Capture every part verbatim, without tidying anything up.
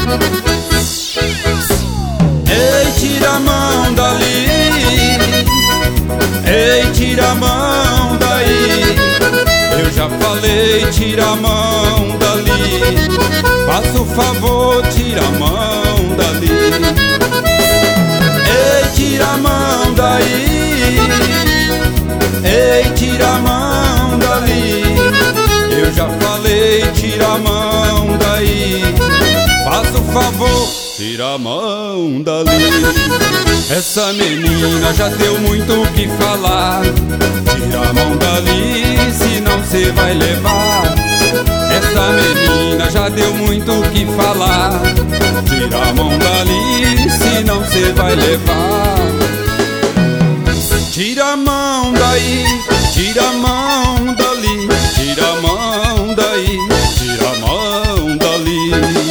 Ei, tira a mão dali, ei, tira a mão daí. Eu já falei, tira a mão dali. Faça o favor, tira a mão dali. Ei, tira a mão daí, ei, tira a mão dali. Eu já falei, tira a mão daí. Faça o favor, tira a mão dali. Essa menina já deu muito o que falar. Tira a mão dali, senão cê vai levar. Essa menina já deu muito o que falar. Tira a mão dali, senão cê vai levar. Tira a mão daí, tira a mão dali. Tira a mão daí, tira a mão dali.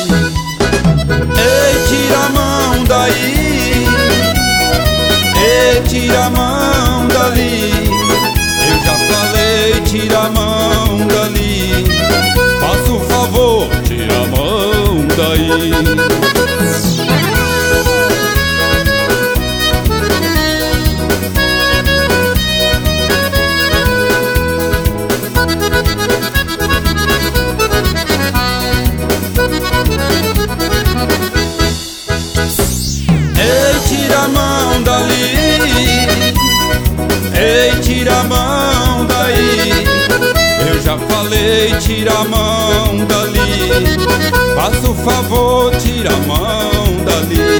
Ei, tira a mão daí, ei, tira a mão dali. Eu já falei, tira a mão dali. Faça o favor, tira a mão daí. Ei, tira a mão dali, ei, tira a mão daí. Eu já falei, tira a mão dali. Faça o favor, tira a mão dali.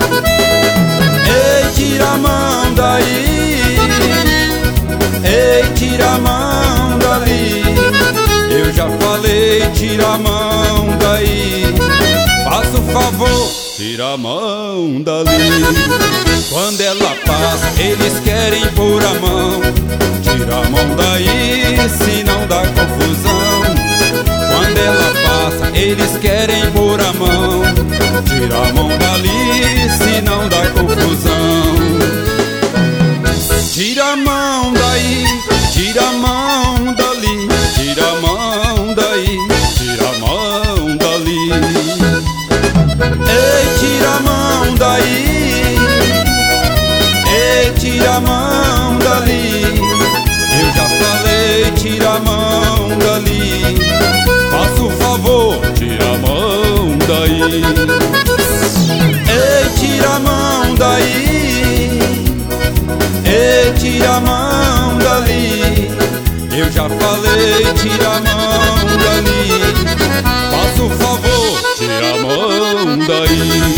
Ei, tira a mão daí, ei, tira a mão dali. Eu já falei, tira a mão daí. Faça o favor, tira a mão dali. Quando ela passa, eles querem pôr a mão. Tira a mão daí, senão dá confusão. Quando ela passa, eles querem pôr a mão. Tira a mão dali, senão dá confusão. Tira a mão daí, tira a mão dali. Tira a mão daí, tira a mão dali. Ei, tira a mão daí, ei, tira a mão dali. Eu já falei, tira a mão dali. Faça o favor, tira a mão daí. Ei, tira a mão daí, ei, tira a mão dali. Eu já falei, tira a mão dali. Faça o favor, tira a mão daí.